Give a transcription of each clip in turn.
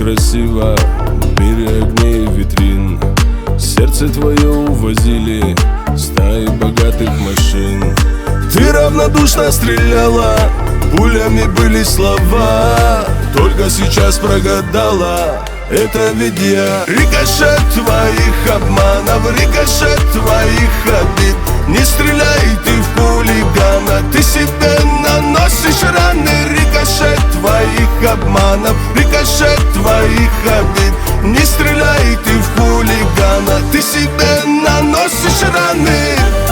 красиво в мире огней и витрин. Сердце твое увозили стаи богатых машин. Ты равнодушно стреляла, пулями были слова, только сейчас прогадала. Это ведь я. Рикошет твоих обманов, рикошет твоих обид. Не стреляй ты в хулигана, ты себе наносишь раны. Рикошет твоих обманов, рикошет твоих обид. Не стреляй ты в хулигана, ты себе наносишь раны.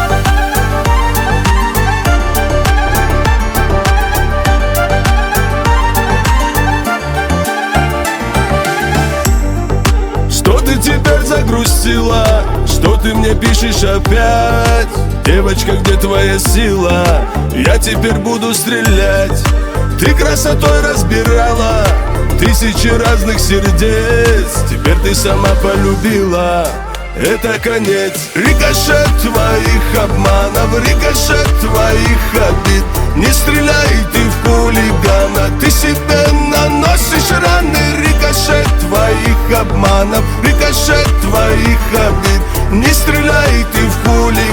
Что ты теперь загрустила? Что ты мне пишешь опять? Девочка, где твоя сила? Я теперь буду стрелять. Ты красотой разбирала тысячи разных сердец. Теперь ты сама полюбила. Это конец. Рикошет твоих обманов, рикошет твоих обид. Не стреляй ты в хулигана, ты себе наносишь раны. Рикошет твоих обманов, рикошет твоих обид. Не стреляй ты в хулигана.